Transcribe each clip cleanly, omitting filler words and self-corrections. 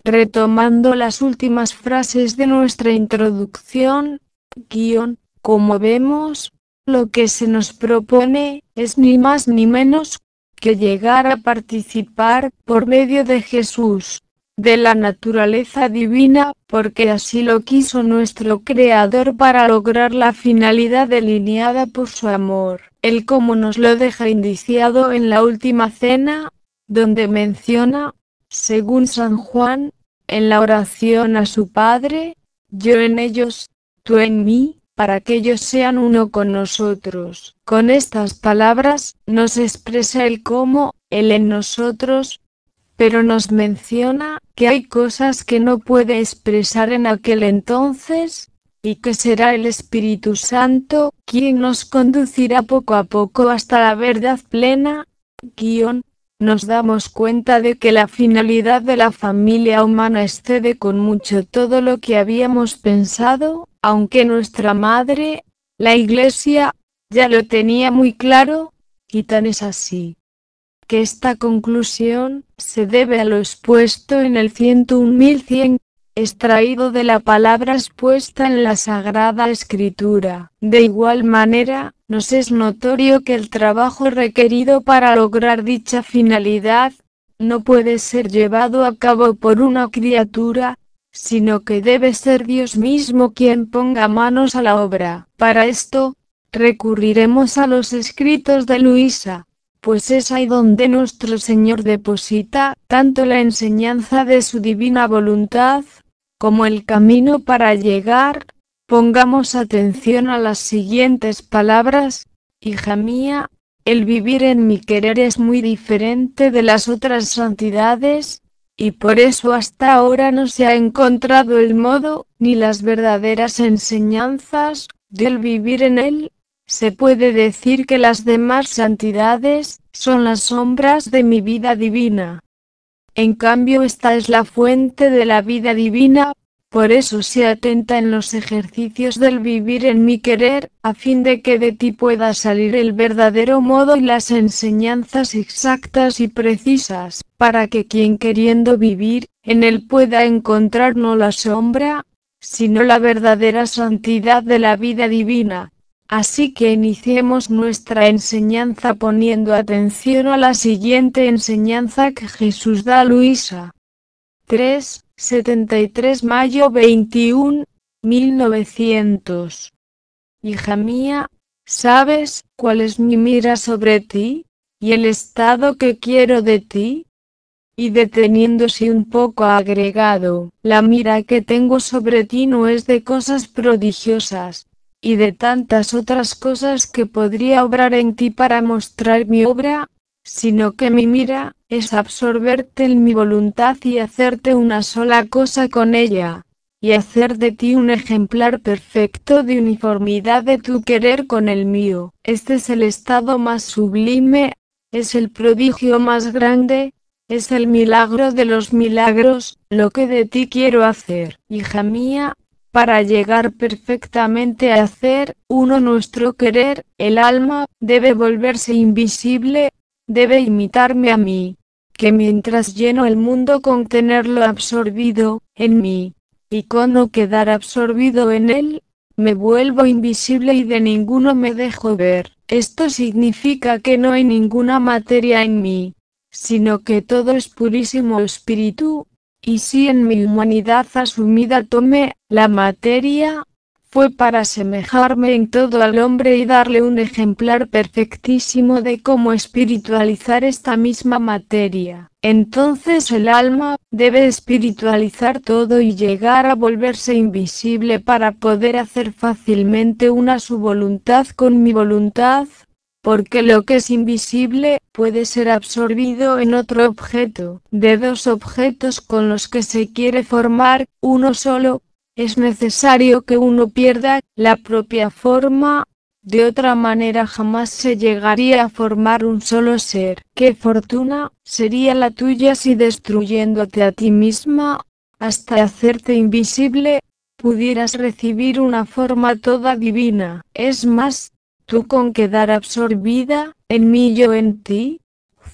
Retomando las últimas frases de nuestra introducción, como vemos, lo que se nos propone es ni más ni menos que llegar a participar, por medio de Jesús, de la naturaleza divina, porque así lo quiso nuestro Creador para lograr la finalidad delineada por su amor. Él, como nos lo deja indiciado en la última cena, donde menciona, según San Juan, en la oración a su Padre, yo en ellos, tú en mí, para que ellos sean uno con nosotros. Con estas palabras, nos expresa el cómo, Él en nosotros, pero nos menciona que hay cosas que no puede expresar en aquel entonces, y que será el Espíritu Santo quien nos conducirá poco a poco hasta la verdad plena. Nos damos cuenta de que la finalidad de la familia humana excede con mucho todo lo que habíamos pensado, aunque nuestra madre, la Iglesia, ya lo tenía muy claro, y tan es así que esta conclusión se debe a lo expuesto en el 101.100, extraído de la palabra expuesta en la Sagrada Escritura. De igual manera, nos es notorio que el trabajo requerido para lograr dicha finalidad no puede ser llevado a cabo por una criatura, sino que debe ser Dios mismo quien ponga manos a la obra. Para esto, recurriremos a los escritos de Luisa, pues es ahí donde nuestro Señor deposita tanto la enseñanza de su divina voluntad, como el camino para llegar. Pongamos atención a las siguientes palabras: hija mía, el vivir en mi querer es muy diferente de las otras santidades, y por eso hasta ahora no se ha encontrado el modo, ni las verdaderas enseñanzas, del vivir en él. Se puede decir que las demás santidades son las sombras de mi vida divina. En cambio, esta es la fuente de la vida divina. Por eso se atenta en los ejercicios del vivir en mi querer, a fin de que de ti pueda salir el verdadero modo y las enseñanzas exactas y precisas, para que quien queriendo vivir en él pueda encontrar no la sombra, sino la verdadera santidad de la vida divina. Así que iniciemos nuestra enseñanza poniendo atención a la siguiente enseñanza que Jesús da a Luisa. 73 mayo 21, 1900. Hija mía, ¿sabes cuál es mi mira sobre ti, y el estado que quiero de ti? Y deteniéndose un poco agregado, la mira que tengo sobre ti no es de cosas prodigiosas, y de tantas otras cosas que podría obrar en ti para mostrar mi obra, sino que mi mira es absorberte en mi voluntad y hacerte una sola cosa con ella, y hacer de ti un ejemplar perfecto de uniformidad de tu querer con el mío. Este es el estado más sublime, es el prodigio más grande, es el milagro de los milagros, lo que de ti quiero hacer, hija mía. Para llegar perfectamente a hacer uno nuestro querer, el alma debe volverse invisible, debe imitarme a mí, que mientras lleno el mundo con tenerlo absorbido en mí, y con no quedar absorbido en él, me vuelvo invisible y de ninguno me dejo ver. Esto significa que no hay ninguna materia en mí, sino que todo es purísimo espíritu. Y si en mi humanidad asumida tomé la materia, fue para asemejarme en todo al hombre y darle un ejemplar perfectísimo de cómo espiritualizar esta misma materia. Entonces el alma debe espiritualizar todo y llegar a volverse invisible para poder hacer fácilmente una su voluntad con mi voluntad, porque lo que es invisible puede ser absorbido en otro objeto. De dos objetos con los que se quiere formar uno solo, es necesario que uno pierda la propia forma, de otra manera jamás se llegaría a formar un solo ser. ¡Qué fortuna sería la tuya si destruyéndote a ti misma, hasta hacerte invisible, pudieras recibir una forma toda divina! Es más, tú con quedar absorbida en mí y yo en ti,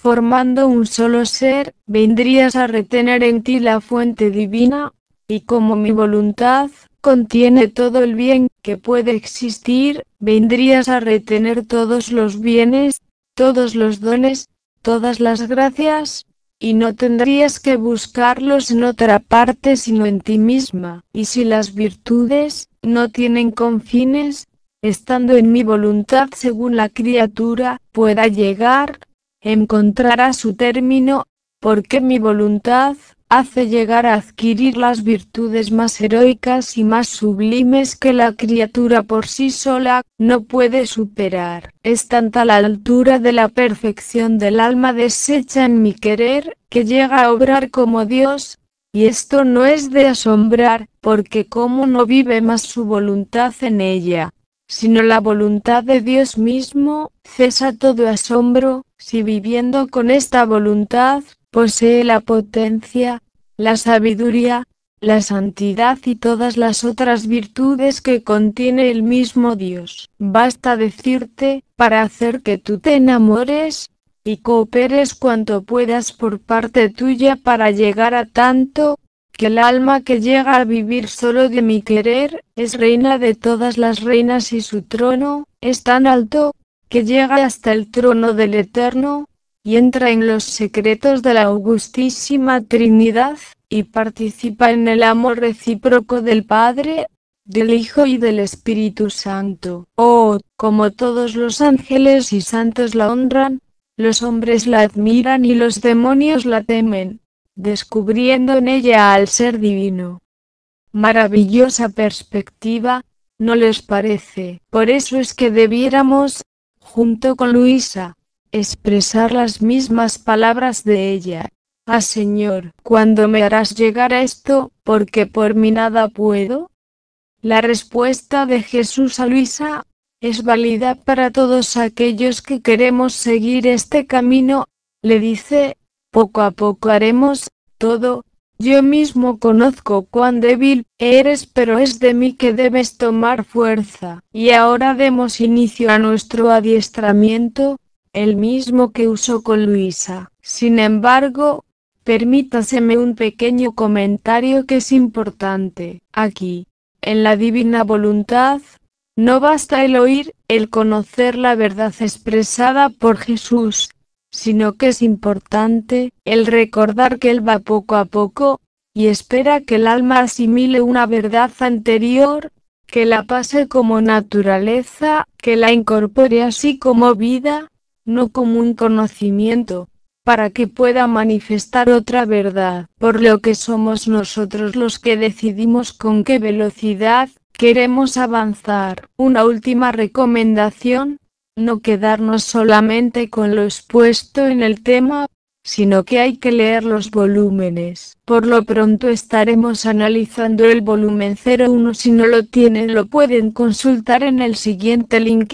formando un solo ser, vendrías a retener en ti la fuente divina, y como mi voluntad contiene todo el bien que puede existir, vendrías a retener todos los bienes, todos los dones, todas las gracias, y no tendrías que buscarlos en otra parte sino en ti misma. Y si las virtudes no tienen confines, estando en mi voluntad según la criatura pueda llegar, encontrará su término, porque mi voluntad hace llegar a adquirir las virtudes más heroicas y más sublimes que la criatura por sí sola no puede superar. Es tanta la altura de la perfección del alma deshecha en mi querer, que llega a obrar como Dios, y esto no es de asombrar, porque como no vive más su voluntad en ella, sino la voluntad de Dios mismo, cesa todo asombro, si viviendo con esta voluntad, posee la potencia, la sabiduría, la santidad y todas las otras virtudes que contiene el mismo Dios. Basta decirte, para hacer que tú te enamores, y cooperes cuanto puedas por parte tuya para llegar a tanto, que el alma que llega a vivir solo de mi querer, es reina de todas las reinas y su trono, es tan alto, que llega hasta el trono del Eterno, y entra en los secretos de la Augustísima Trinidad, y participa en el amor recíproco del Padre, del Hijo y del Espíritu Santo. Oh, como todos los ángeles y santos la honran, los hombres la admiran y los demonios la temen, descubriendo en ella al ser divino. Maravillosa perspectiva, ¿no les parece? Por eso es que debiéramos, junto con Luisa, expresar las mismas palabras de ella. Ah, Señor, ¿cuándo me harás llegar a esto, porque por mí nada puedo? La respuesta de Jesús a Luisa es válida para todos aquellos que queremos seguir este camino. Le dice, poco a poco haremos todo. Yo mismo conozco cuán débil eres, pero es de mí que debes tomar fuerza. Y ahora demos inicio a nuestro adiestramiento, el mismo que usó con Luisa. Sin embargo, permítaseme un pequeño comentario que es importante. Aquí, en la divina voluntad, no basta el oír, el conocer la verdad expresada por Jesús, sino que es importante el recordar que Él va poco a poco, y espera que el alma asimile una verdad anterior, que la pase como naturaleza, que la incorpore así como vida, no como un conocimiento, para que pueda manifestar otra verdad, por lo que somos nosotros los que decidimos con qué velocidad queremos avanzar. Una última recomendación: no quedarnos solamente con lo expuesto en el tema, sino que hay que leer los volúmenes. Por lo pronto estaremos analizando el volumen 01. Si no lo tienen, lo pueden consultar en el siguiente link: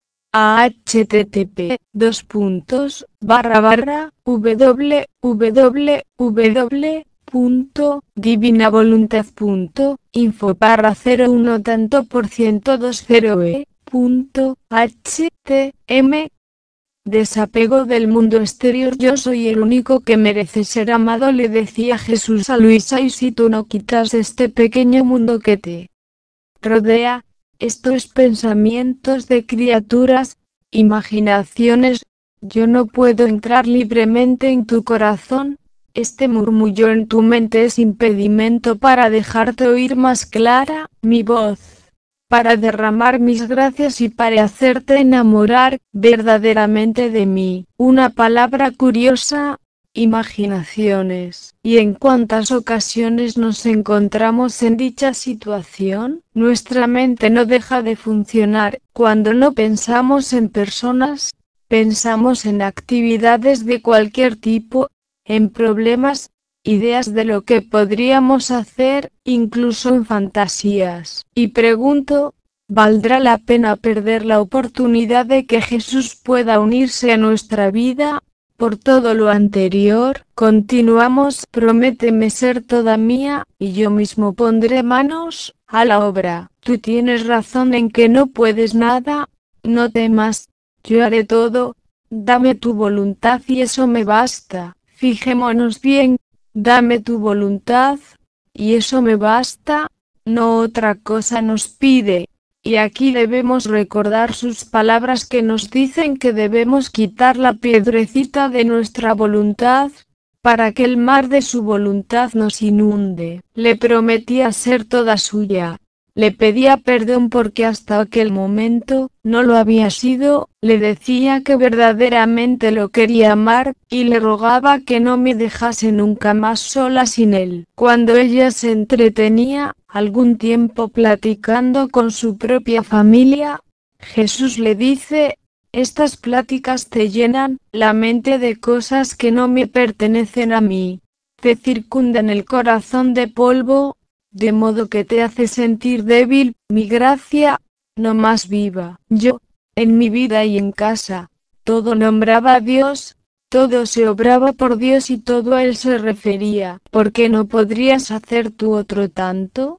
http://www.divinavoluntad.info/01 tanto por 120e.htm. Desapego del mundo exterior. Yo soy el único que merece ser amado, le decía Jesús a Luisa, y si tú no quitas este pequeño mundo que te rodea, estos pensamientos de criaturas, imaginaciones, yo no puedo entrar libremente en tu corazón. Este murmullo en tu mente es impedimento para dejarte oír más clara mi voz, para derramar mis gracias y para hacerte enamorar verdaderamente de mí. Una palabra curiosa: imaginaciones. ¿Y en cuántas ocasiones nos encontramos en dicha situación? Nuestra mente no deja de funcionar cuando no pensamos en personas, pensamos en actividades de cualquier tipo, en problemas, ideas de lo que podríamos hacer, incluso en fantasías. Y pregunto, ¿valdrá la pena perder la oportunidad de que Jesús pueda unirse a nuestra vida? Por todo lo anterior, continuamos: prométeme ser toda mía, y yo mismo pondré manos a la obra. Tú tienes razón en que no puedes nada, no temas, yo haré todo, dame tu voluntad y eso me basta. Fijémonos bien, dame tu voluntad, y eso me basta, no otra cosa nos pide. Y aquí debemos recordar sus palabras que nos dicen que debemos quitar la piedrecita de nuestra voluntad, para que el mar de su voluntad nos inunde. Le prometía ser toda suya. Le pedía perdón porque hasta aquel momento no lo había sido, le decía que verdaderamente lo quería amar, y le rogaba que no me dejase nunca más sola sin él. Cuando ella se entretenía algún tiempo platicando con su propia familia, Jesús le dice: estas pláticas te llenan la mente de cosas que no me pertenecen a mí. Te circundan el corazón de polvo, de modo que te hace sentir débil. Mi gracia, no más viva. Yo, en mi vida y en casa, todo nombraba a Dios, todo se obraba por Dios y todo a Él se refería. ¿Por qué no podrías hacer tú otro tanto?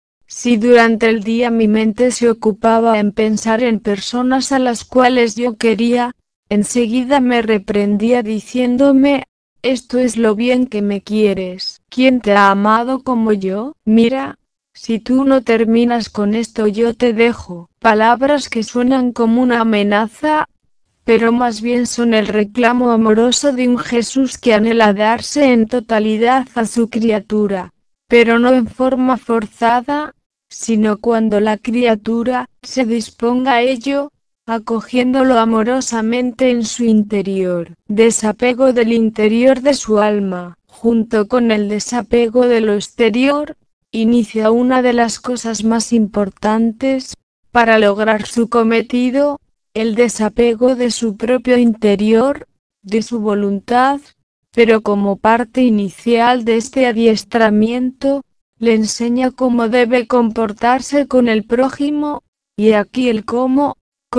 Si durante el día mi mente se ocupaba en pensar en personas a las cuales yo quería, enseguida me reprendía diciéndome: esto es lo bien que me quieres. ¿Quién te ha amado como yo? Mira, si tú no terminas con esto yo te dejo. Palabras que suenan como una amenaza, pero más bien son el reclamo amoroso de un Jesús que anhela darse en totalidad a su criatura, pero no en forma forzada, sino cuando la criatura se disponga a ello, acogiéndolo amorosamente en su interior. Desapego del interior de su alma, junto con el desapego de lo exterior, inicia una de las cosas más importantes para lograr su cometido: el desapego de su propio interior, de su voluntad. Pero como parte inicial de este adiestramiento, le enseña cómo debe comportarse con el prójimo, y aquí el cómo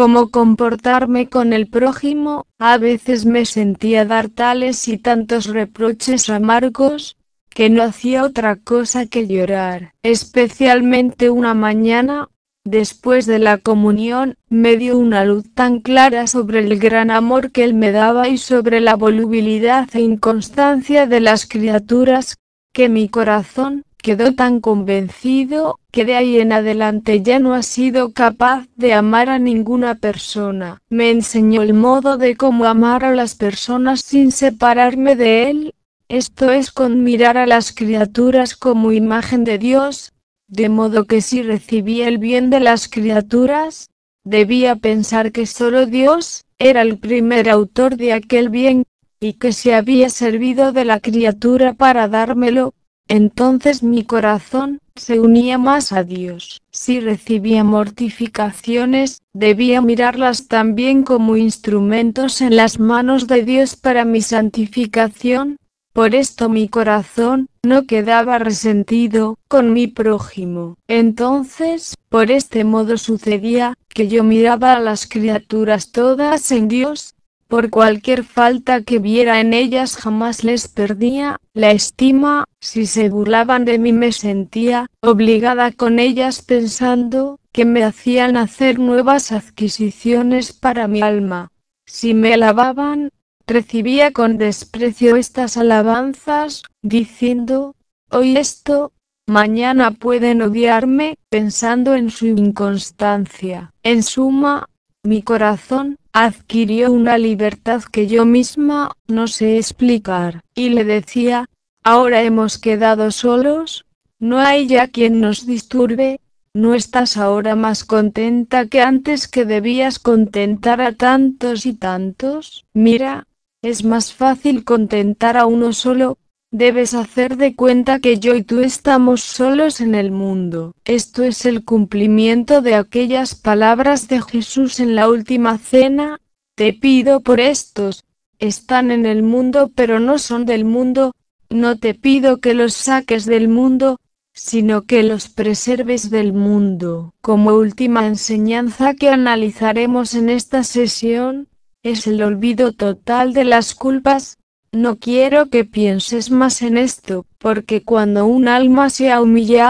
comportarme con el prójimo. A veces me sentía dar tales y tantos reproches amargos, que no hacía otra cosa que llorar. Especialmente una mañana, después de la comunión, me dio una luz tan clara sobre el gran amor que él me daba y sobre la volubilidad e inconstancia de las criaturas, que mi corazón quedó tan convencido, que de ahí en adelante ya no ha sido capaz de amar a ninguna persona. Me enseñó el modo de cómo amar a las personas sin separarme de él, esto es, con mirar a las criaturas como imagen de Dios, de modo que si recibía el bien de las criaturas, debía pensar que solo Dios era el primer autor de aquel bien, y que se había servido de la criatura para dármelo. Entonces mi corazón se unía más a Dios. Si recibía mortificaciones, debía mirarlas también como instrumentos en las manos de Dios para mi santificación. Por esto mi corazón no quedaba resentido con mi prójimo. Entonces, por este modo sucedía que yo miraba a las criaturas todas en Dios. Por cualquier falta que viera en ellas jamás les perdía la estima. Si se burlaban de mí me sentía obligada con ellas, pensando que me hacían hacer nuevas adquisiciones para mi alma. Si me alababan, recibía con desprecio estas alabanzas, diciendo: hoy esto, mañana pueden odiarme, pensando en su inconstancia. En suma, mi corazón adquirió una libertad que yo misma no sé explicar, y le decía: ahora hemos quedado solos, no hay ya quien nos disturbe. ¿No estás ahora más contenta que antes, que debías contentar a tantos y tantos? Mira, es más fácil contentar a uno solo. Debes hacer de cuenta que yo y tú estamos solos en el mundo. Esto es el cumplimiento de aquellas palabras de Jesús en la última cena: te pido por estos, están en el mundo pero no son del mundo, no te pido que los saques del mundo, sino que los preserves del mundo. Como última enseñanza que analizaremos en esta sesión, es el olvido total de las culpas. No quiero que pienses más en esto, porque cuando un alma se ha humillado,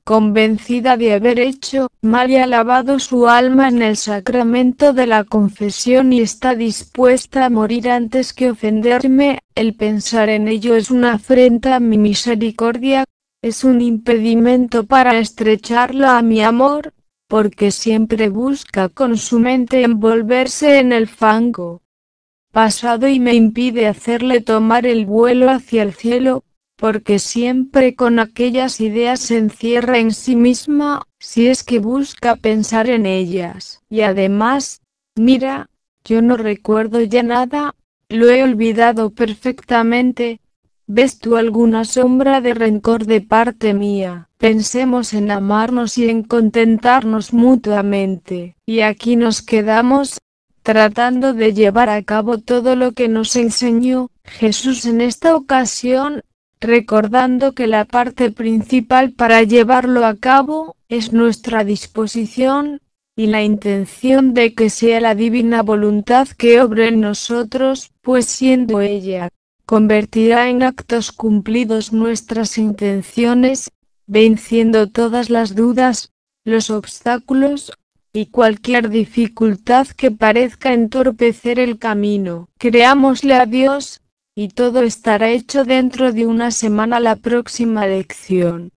convencida de haber hecho mal y ha lavado su alma en el sacramento de la confesión y está dispuesta a morir antes que ofenderme. El pensar en ello es una afrenta a mi misericordia, es un impedimento para estrecharla a mi amor, porque siempre busca con su mente envolverse en el fango pasado y me impide hacerle tomar el vuelo hacia el cielo, porque siempre con aquellas ideas se encierra en sí misma, si es que busca pensar en ellas. Y además, mira, yo no recuerdo ya nada, lo he olvidado perfectamente. ¿Ves tú alguna sombra de rencor de parte mía? Pensemos en amarnos y en contentarnos mutuamente. Y aquí nos quedamos, tratando de llevar a cabo todo lo que nos enseñó Jesús en esta ocasión, recordando que la parte principal para llevarlo a cabo es nuestra disposición y la intención de que sea la divina voluntad que obre en nosotros, pues siendo ella, convertirá en actos cumplidos nuestras intenciones, venciendo todas las dudas, los obstáculos, y cualquier dificultad que parezca entorpecer el camino. Creámosle a Dios, y todo estará hecho dentro de una semana. La próxima lección.